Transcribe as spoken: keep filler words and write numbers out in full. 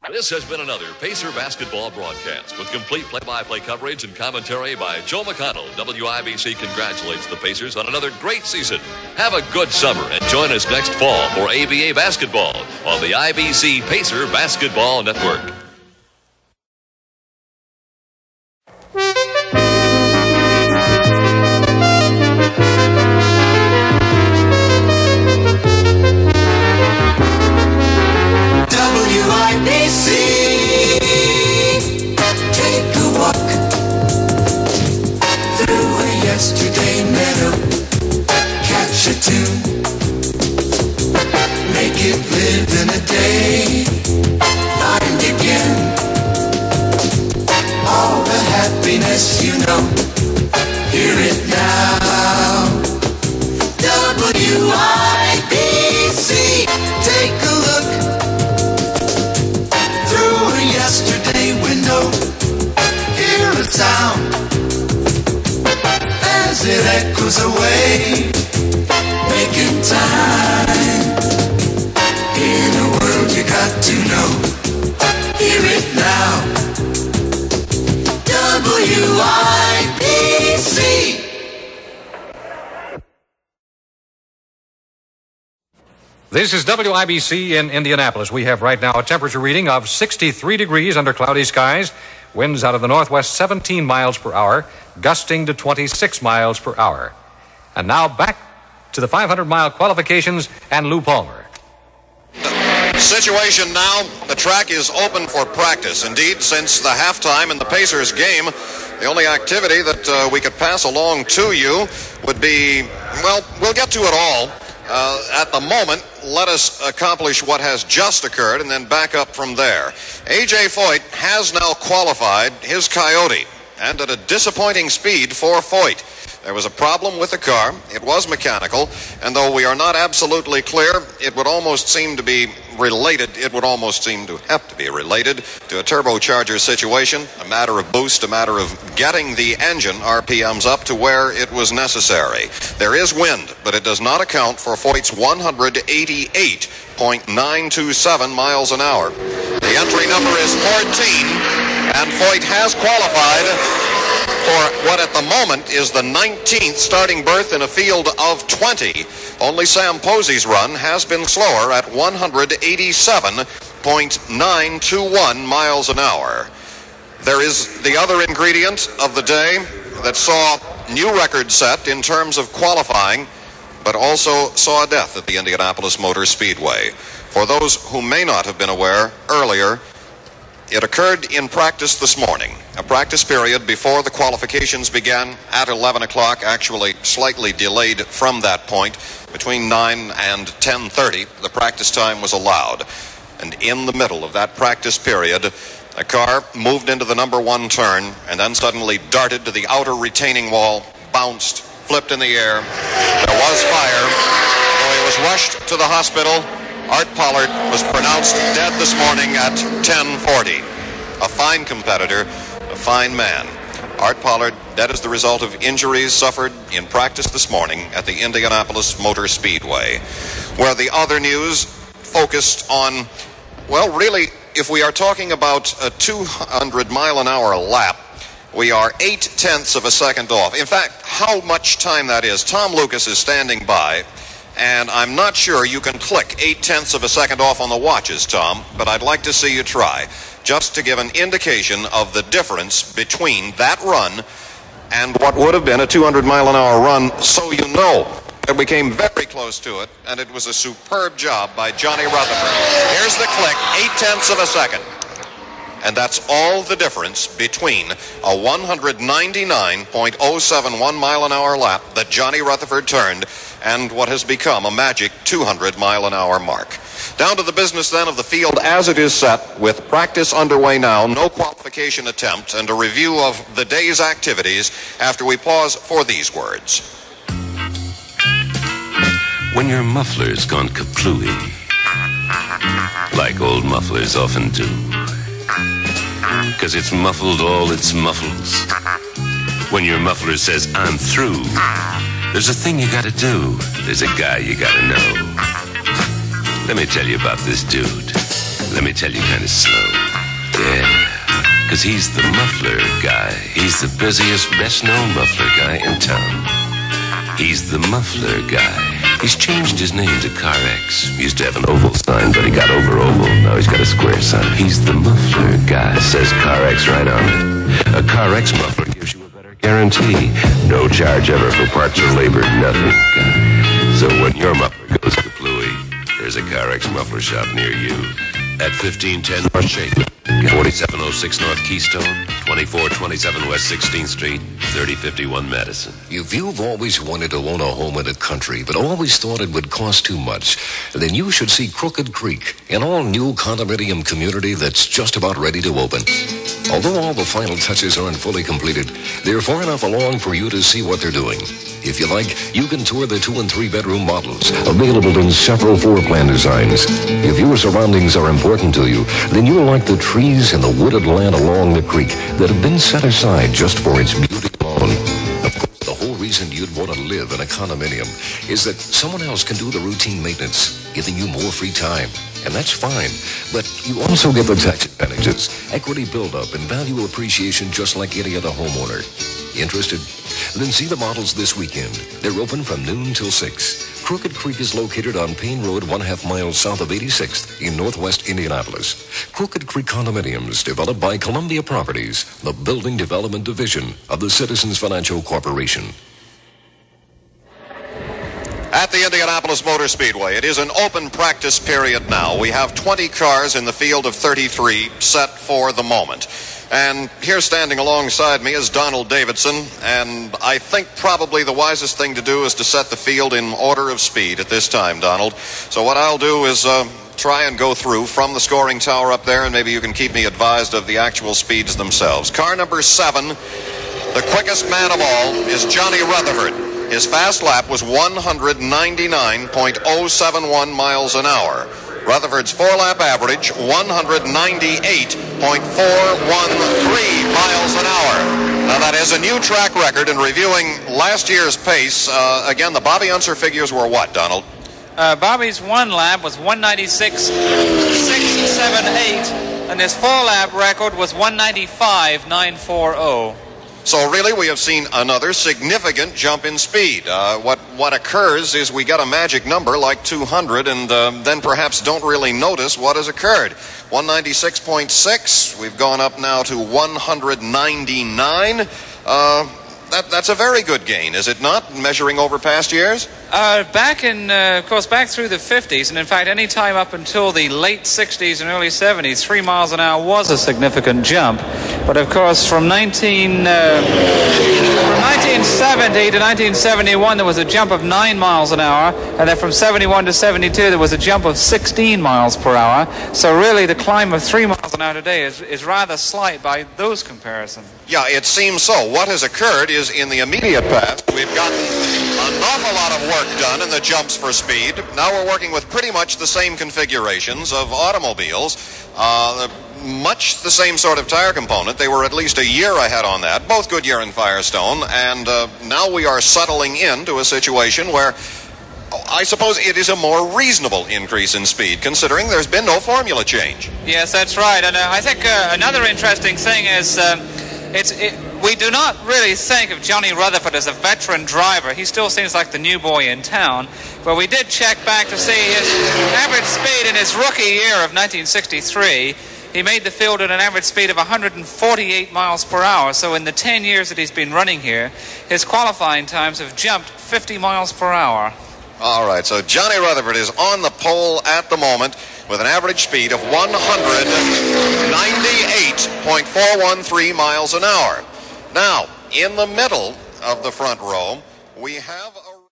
This has been another Pacer basketball broadcast with complete play-by-play coverage and commentary by Joe McConnell. W I B C congratulates the Pacers on another great season. Have a good summer and join us next fall for A B A basketball on the I B C Pacer Basketball Network. Yesterday meadow, catch a tune, make it live in a day, find again all the happiness you know, hear it now. W I B C, take a look through a yesterday window, hear a sound as it echoes away, making time in a world you got to know. Hear it now. W I B C. This is W I B C in Indianapolis. We have right now a temperature reading of sixty-three degrees under cloudy skies. Winds out of the northwest seventeen miles per hour, gusting to twenty-six miles per hour. And now back to the five hundred mile qualifications and Lou Palmer. Situation now, the track is open for practice. Indeed, since the halftime in the Pacers game, the only activity that uh, we could pass along to you would be, well, we'll get to it all. Uh, at the moment, let us accomplish what has just occurred and then back up from there. A J Foyt has now qualified his Coyote, and at a disappointing speed for Foyt. There was a problem with the car. It was mechanical, and though we are not absolutely clear, it would almost seem to be related, it would almost seem to have to be related to a turbocharger situation, a matter of boost, a matter of getting the engine R P Ms up to where it was necessary. There is wind, but it does not account for Foyt's one hundred eighty-eight point nine two seven miles an hour. The entry number is fourteen, and Foyt has qualified for what at the moment is the nineteenth starting berth in a field of twenty. Only Sam Posey's run has been slower at one hundred eighty-seven point nine two one miles an hour. There is the other ingredient of the day that saw new records set in terms of qualifying, but also saw a death at the Indianapolis Motor Speedway. For those who may not have been aware, earlier, it occurred in practice this morning, a practice period before the qualifications began at eleven o'clock, actually slightly delayed from that point. Between nine and ten thirty, the practice time was allowed. And in the middle of that practice period, a car moved into the number one turn and then suddenly darted to the outer retaining wall, bounced, flipped in the air. There was fire. Though he was rushed to the hospital, Art Pollard was pronounced dead this morning at ten forty. A fine competitor, a fine man. Art Pollard dead as the result of injuries suffered in practice this morning at the Indianapolis Motor Speedway, where the other news focused on, well, really, if we are talking about a two hundred mile an hour lap, we are eight tenths of a second off. In fact, how much time that is, Tom Lucas is standing by, and I'm not sure you can click eight tenths of a second off on the watches, Tom, but I'd like to see you try, just to give an indication of the difference between that run and what would have been a two hundred mile an hour run, so you know that we came very close to it, and it was a superb job by Johnny Rutherford. Here's the click, eight tenths of a second. And that's all the difference between a one hundred ninety-nine point oh seven one mile an hour lap that Johnny Rutherford turned and what has become a magic two hundred mile an hour mark. Down to the business then of the field as it is set, with practice underway now, no qualification attempt, and a review of the day's activities after we pause for these words. When your muffler's gone kaplooey, like old mufflers often do, 'cause it's muffled all its muffles. When your muffler says, I'm through, there's a thing you gotta do. There's a guy you gotta know. Let me tell you about this dude. Let me tell you, kind of slow. Yeah. Because he's the muffler guy. He's the busiest, best-known muffler guy in town. He's the muffler guy. He's changed his name to Car-X. He used to have an oval sign, but he got over oval. Now he's got a square sign. He's the muffler guy. Says Car-X right on it. A Car-X muffler gives you a better guarantee. No charge ever for parts or labor, nothing. So when your muffler goes kaplooey, there's a Car-X muffler shop near you. At fifteen ten North Shaker, forty-seven oh six North Keystone, twenty-four twenty-seven West sixteenth Street, thirty fifty-one Madison. If you've always wanted to own a home in the country, but always thought it would cost too much, then you should see Crooked Creek, an all-new condominium community that's just about ready to open. Although all the final touches aren't fully completed, they're far enough along for you to see what they're doing. If you like, you can tour the two and three bedroom models, available in several floor plan designs. If your surroundings are important to you, then you'll like the trees and the wooded land along the creek that have been set aside just for its beauty alone. Of course, the whole reason you'd want to live in a condominium is that someone else can do the routine maintenance, giving you more free time. And that's fine, but you also get the tax advantages, equity buildup, and value appreciation just like any other homeowner. Interested? Then see the models this weekend. They're open from noon till six. Crooked Creek is located on Payne Road, one half miles south of eighty-sixth in northwest Indianapolis. Crooked Creek Condominiums, developed by Columbia Properties, the building development division of the Citizens Financial Corporation. At the Indianapolis Motor Speedway, it is an open practice period now. We have twenty cars in the field of thirty-three set for the moment. And here standing alongside me is Donald Davidson, and I think probably the wisest thing to do is to set the field in order of speed at this time, Donald. So what I'll do is uh, try and go through from the scoring tower up there, and maybe you can keep me advised of the actual speeds themselves. Car number seven, the quickest man of all, is Johnny Rutherford. His fast lap was one ninety-nine point oh seven one miles an hour. Rutherford's four-lap average, one ninety-eight point four one three miles an hour. Now, that is a new track record. In reviewing last year's pace, uh, again, the Bobby Unser figures were what, Donald? Uh, Bobby's one lap was one ninety-six point six seven eight, and his four-lap record was one ninety-five point nine four oh. So really, we have seen another significant jump in speed. Uh, what what occurs is we get a magic number like two hundred, and uh, then perhaps don't really notice what has occurred. one ninety-six point six, we've gone up now to one ninety-nine. Uh, that, that's a very good gain, is it not, measuring over past years? Uh, back in, uh, of course, back through the fifties, and in fact, any time up until the late sixties and early seventies, three miles an hour was a significant jump. But of course, from nineteen, uh, from nineteen seventy to nineteen seventy-one, there was a jump of nine miles an hour, and then from seventy-one to seventy-two, there was a jump of sixteen miles per hour. So really, the climb of three miles an hour today is, is rather slight by those comparisons. Yeah, it seems so. What has occurred is in the immediate past, we've gotten an awful lot of work done in the jumps for speed. Now we're working with pretty much the same configurations of automobiles, uh, much the same sort of tire component. They were at least a year ahead on that, both Goodyear and Firestone, and uh, now we are settling into a situation where I suppose it is a more reasonable increase in speed, considering there's been no formula change. Yes, that's right. And uh, I think uh, another interesting thing is um, it's it, we do not really think of Johnny Rutherford as a veteran driver. He still seems like the new boy in town. But we did check back to see his average speed in his rookie year of nineteen sixty-three. He made the field at an average speed of one hundred forty-eight miles per hour. So in the ten years that he's been running here, his qualifying times have jumped fifty miles per hour. All right, so Johnny Rutherford is on the pole at the moment with an average speed of one hundred ninety-eight point four one three miles an hour. Now, in the middle of the front row, we have a